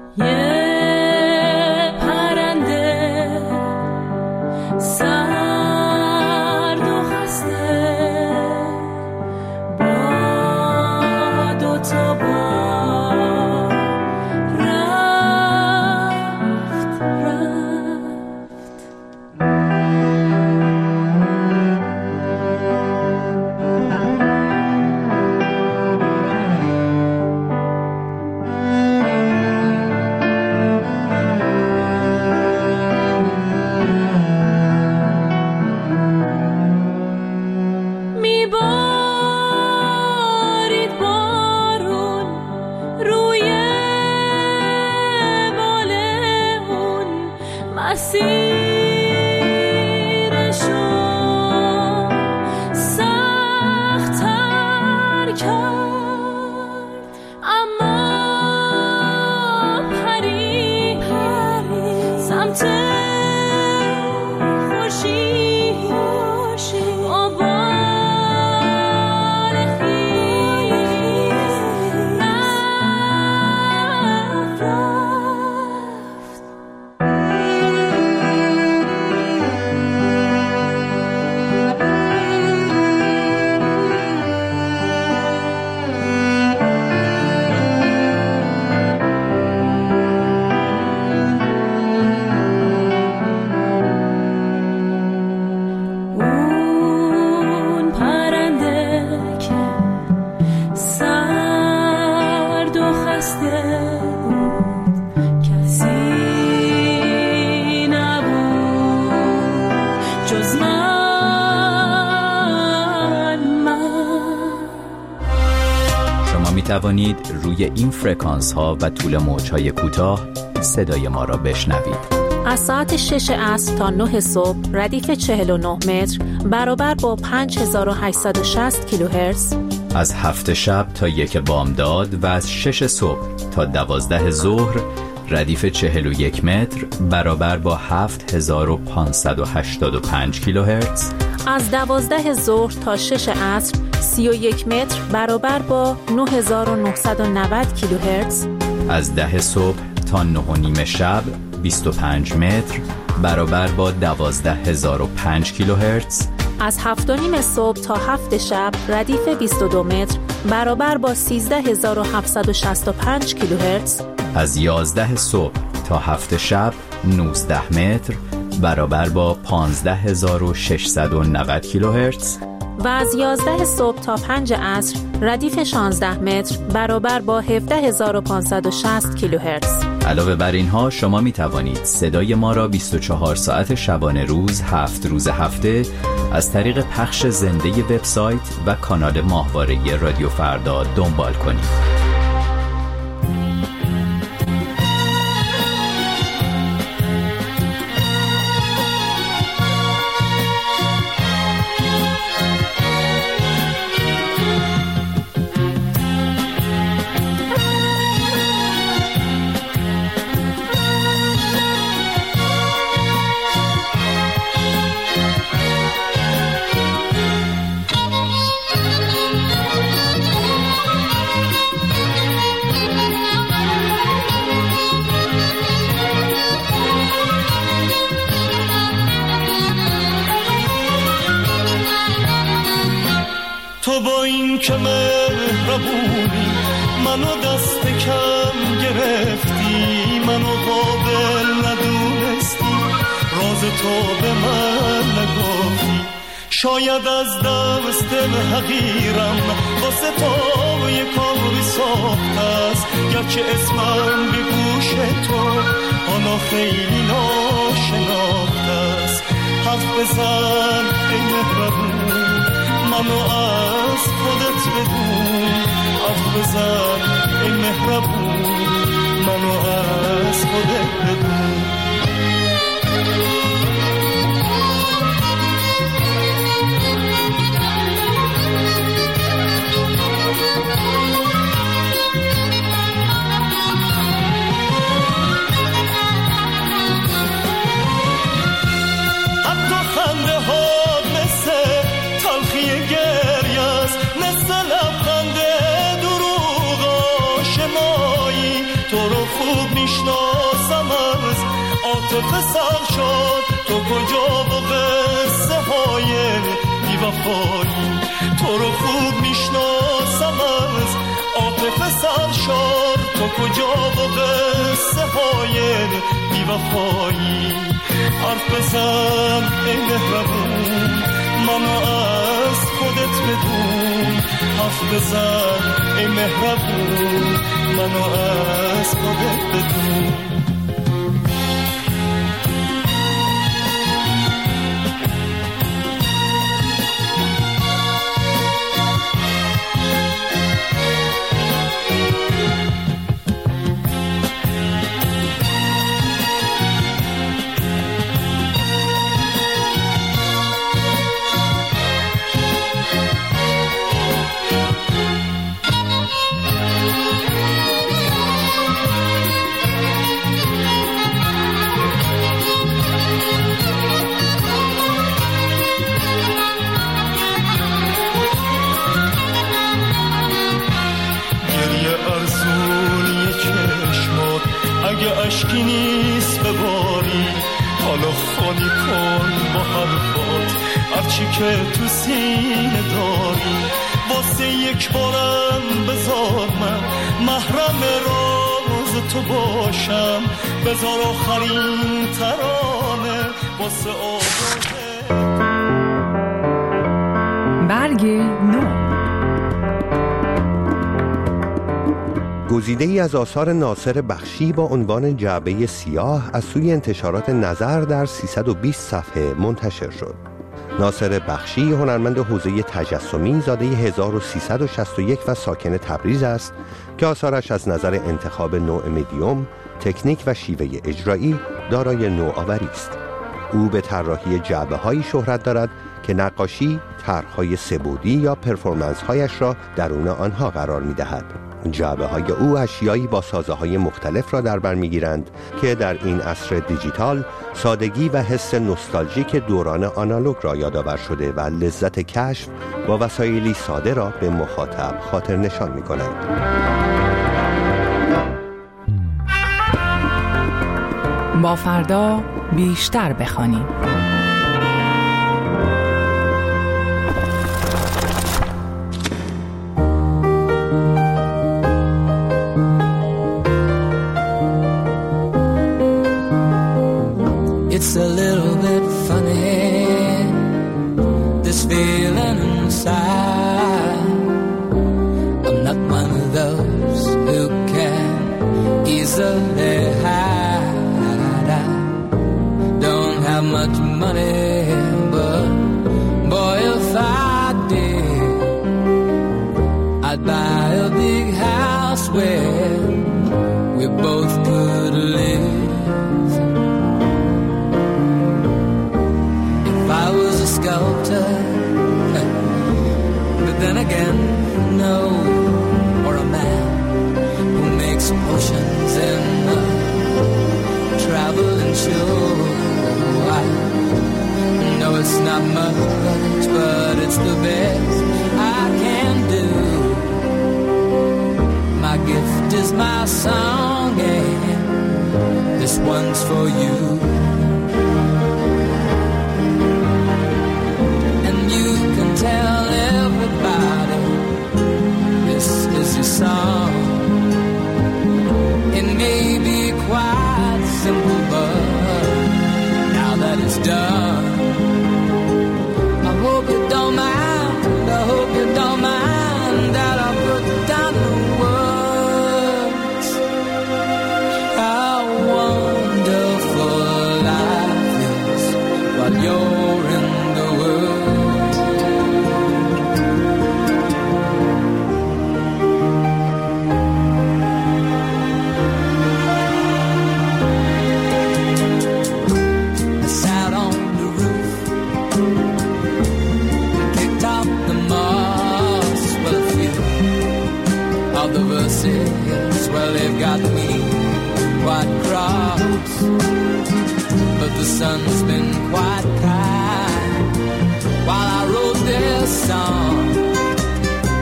توانید روی این فرکانس ها و طول موج های کوتاه صدای ما را بشنوید. از ساعت 6 عصر تا 9 صبح ردیف 49 متر برابر با 5860 کیلوهرتز. از 7 شب تا 1 بامداد و از 6 صبح تا 12 ظهر ردیف 41 متر برابر با 7585 کیلوهرتز. از 12 ظهر تا 6 عصر 31 متر برابر با 9990 کیلوهرتز. از 10 صبح تا 9:30 شب 25 متر برابر با 12005 کیلوهرتز. از 7:30 صبح تا 7 شب ردیف 22 متر برابر با 13765 کیلوهرتز. از 11 صبح تا 7 شب 19 متر برابر با 15690 کیلوهرتز. و از 11 صبح تا 5 عصر ردیف 16 متر برابر با 17560 کیلوهرتز. علاوه بر اینها شما می توانید صدای ما را 24 ساعت شبانه روز 7 روز هفته از طریق پخش زنده وبسایت و کانال ماهواره رادیو فردا دنبال کنید. تو با این که مهربونی منو دست کم گرفتی، منو قابل ندونستی، راز تو به من نگفتی. شاید از دست حقیرم واسه تو یه کاری ساخته است، گرچه اسمم به گوش تو حالا خیلی ناشناخته است. حرف بزن ای مهربون، منو از خودت بدون. حرف بزن ای مهربون، منو از خودت بدون. میشناسم از عاطفه سر شد تو کجا و قصه های بی‌وفایی تو رو خوب میشناسم از عاطفه سر شد تو کجا و قصه های بی‌وفایی حرف بزن ای مهربون منو از خودت بدون حرف بزن ای مهربون منو از خودت بدون اگه اشکی نیست بباری حالا خالی کن با حرفات هرچی که تو سینه داری واسه یک بارم بذار من محرم راز تو باشم بذار آخرین ترانه واسه آوازه برگ نو گزیده‌ای از آثار ناصر بخشی با عنوان جعبه سیاه از سوی انتشارات نظر در 320 صفحه منتشر شد. ناصر بخشی هنرمند حوزه تجسمی زاده 1361 و ساکن تبریز است که آثارش از نظر انتخاب نوع مدیوم، تکنیک و شیوه اجرایی دارای نوآوری است. او به طراحی جعبه‌هایی شهرت دارد که نقاشی طرح‌های سه‌بعدی یا پرفورمنس‌هایش را درون آنها قرار می‌دهد. جعبه‌های او اشیایی با سازه‌های مختلف را در بر می‌گیرند که در این عصر دیجیتال سادگی و حس نوستالژیک دوران آنالوگ را یادآور شده و لذت کشف با وسایلی ساده را به مخاطب خاطر نشان می‌کنند. با فردا بیشتر بخوانیم. It's a little bit funny, this feeling inside. I'm not one of those who can easily hide. I don't have much money, but boy, if I did, I'd buy a big house where we both could live. Sculptor, but then again, no, or a man who makes potions in a traveling show. I know it's not much, but it's the best I can do. My gift is my song, and this one's for you. Tell everybody this is your song. It may be quite simple, but now that it's done, I hope you don't mind. I hope you don't mind that I put down the words. How wonderful life is while you're in the world. Well, they've got me quite cross, but the sun's been quite kind. While I wrote this song,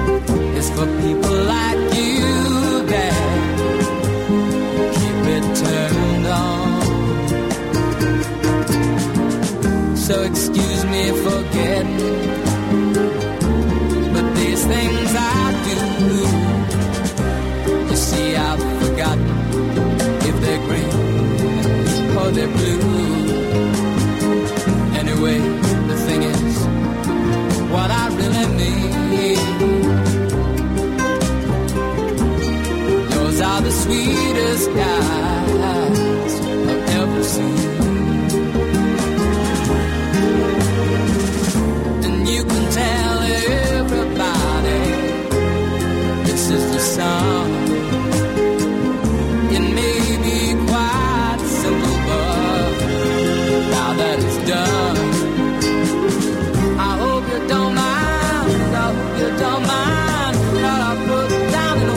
it's for people like you that keep it turning. so excuse me for getting. But these things I do, you see I've forgotten if they're green or they're blue. Anyway, the thing is, what I really need, those are the sweetest guys I've ever seen. And you can tell everybody this is the song. It may be quite simple, but now that it's done, I hope you don't mind, I hope you don't mind that I put down in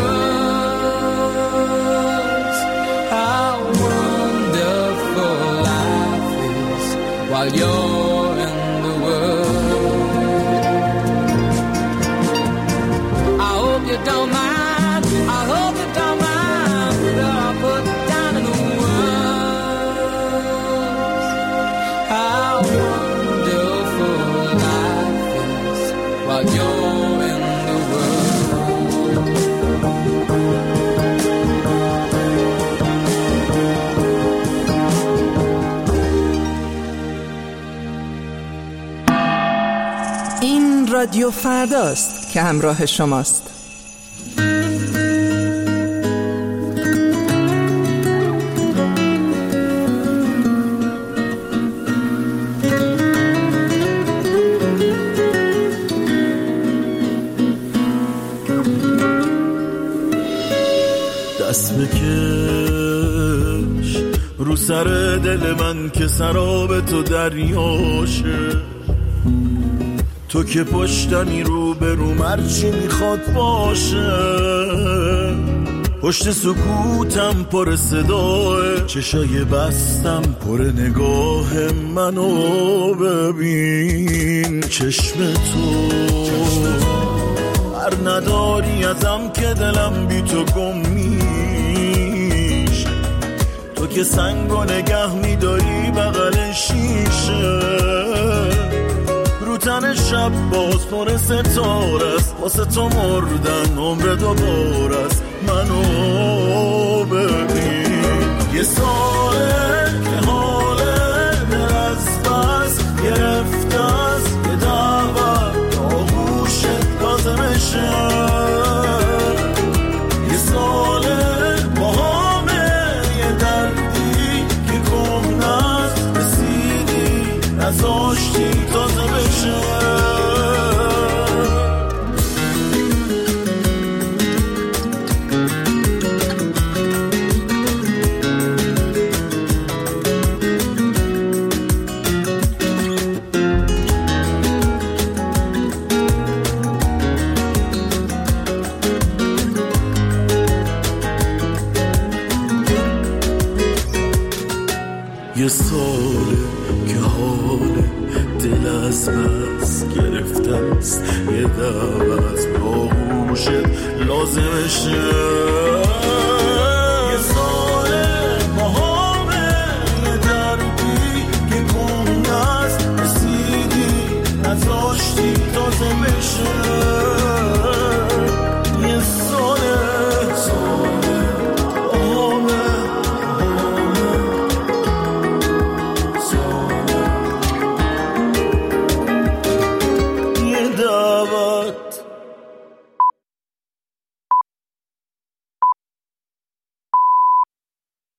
words how wonderful life is while you're in the world. I hope you don't mind, I hope you don't mind that I put down in words how wonderful life is while you're in the world. این رادیو فرداست که همراه شماست. دست بکش رو سر دل من که سراب تو دریاشه، تو که پشتمی رو به رو مرچی میخواد باشه، پشت سکوتم پر صداه، چشای بستم پر نگاه منو ببین، چشم تو هر نداری ازم که دلم بی تو گم میشه، تو که سنگو نگه میداری بغل شیشه، رو تن شب باز پر ستاره است، واسه تو مردن عمر دوباره است، منو ببین. یه ساله که حال دل از بس گرفته است، یه دعوت آغوشت لازمشه، یه ساله با همه یه دردی که کهنه است، رسیدی نذاشتی تازه بشه. یه ساله که حال دل از بس گرفته است، یه دعوت با گوشت لازمشه.